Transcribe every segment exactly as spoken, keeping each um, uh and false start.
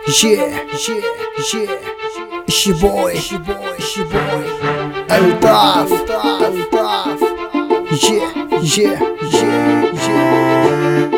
Yeah, yeah, yeah. It's your boy, it's your boy, it's your boy. Altaf, Altaf. Yeah, yeah, yeah, yeah.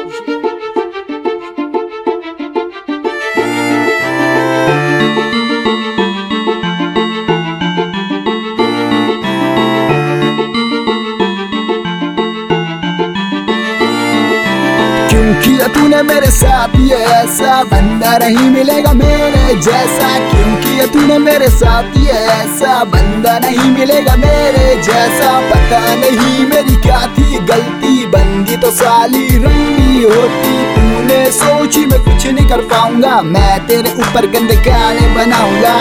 क्यों किया तूने मेरे साथ ये ऐसा, बंदा नहीं मिलेगा मेरे जैसा। क्यों किया तूने मेरे साथ ये ऐसा, बंदा नहीं मिलेगा मेरे जैसा। पता नहीं मेरी क्या थी गलती, बंदी तो साली रंडी होती। तूने सोची मैं कुछ नहीं कर पाऊंगा, मैं तेरे ऊपर गंदे गाने बनाऊंगा।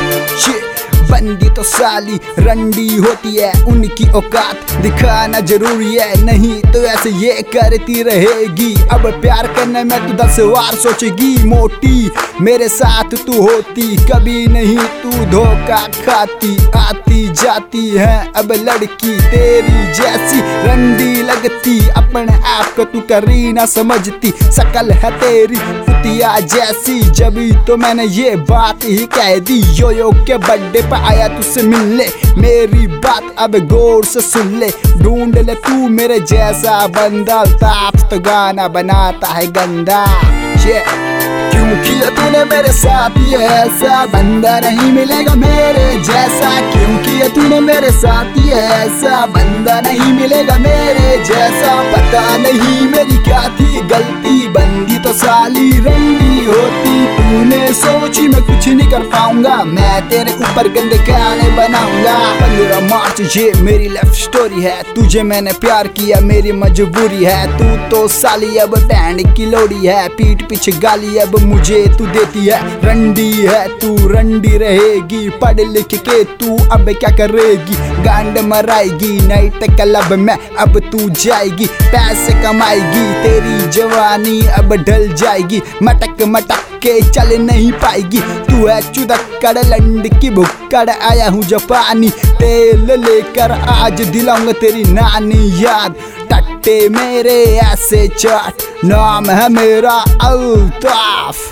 बंदी तो साली रंडी होती है, उनकी औकात दिखाना जरूरी है। नहीं तो ऐसे ये करती रहेगी, अब प्यार करने में तू दस बार सोचेगी। मोटी मेरे साथ तू होती, कभी नहीं तू धोखा खाती। आती जाती है अब लड़की तेरी जैसी रंडी लगती। अपने आप को तू करी ना समझती, शकल है तेरी कुतिया जैसी। जभी तो मैंने ये बात ही कह दी, यो यो के बर्थडे पे आया तुझसे मिलने। मेरी बात अब गौर से सुन ले, ढूंढ ले तू मेरे जैसा बंदा। ताप तो गाना बनाता है गंदा। क्यों किया तूने मेरे साथ ये ऐसा, बंदा नहीं मिलेगा मेरे जैसा। क्यों किया तूने मेरे साथ ये ऐसा, बंदा नहीं मिलेगा मेरे जैसा। पता नहीं मेरी क्या थी गलती, बंदी तो साली रंडी होती। तूने सोची मैं कुछ नहीं कर पाऊंगा, मैं तेरे ऊपर गंदे गाने बनाऊंगा। पंद्रह मार्च ये मेरी लाइफ स्टोरी है, तुझे मैंने प्यार किया मेरी मजबूरी है। तू तो साली अब बैंड की लोड़ी है, पीठ पीछे गाली अब मुझे तू देती है। रंडी है तू रंडी रहेगी, पढ़ लिख के तू अब क्या करेगी। गांड मराएगी नाइट क्लब में अब तू जाएगी, पैसे कमाएगी। तेरी जवानी अब ढल जाएगी, मटक मटक के चल नहीं पाएगी। तू है चुदक्कड़ लंड की भुक्कड़, आया हूँ जापानी तेल लेकर आज दिलाऊंगा तेरी नानी याद। टट्टे मेरे ऐसे चाट, नाम है मेरा अल्ताफ।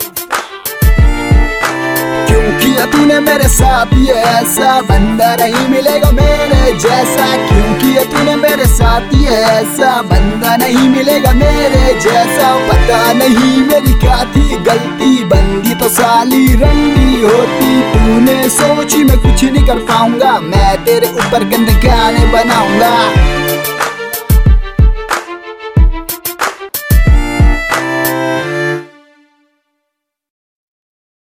क्यों किया तूने मेरे साथ ये ऐसा, बंदा नहीं मिलेगा मेरे जैसा। क्यों किया तूने मेरे साथ ये ऐसा, बंदा नहीं मिलेगा मेरे जैसा। पता नहीं मेरी क्या थी गलती, बंदी तो साली रंडी होती। तूने सोची मैं कुछ नहीं कर पाऊंगा, मैं तेरे ऊपर गंदे गाने बनाऊंगा।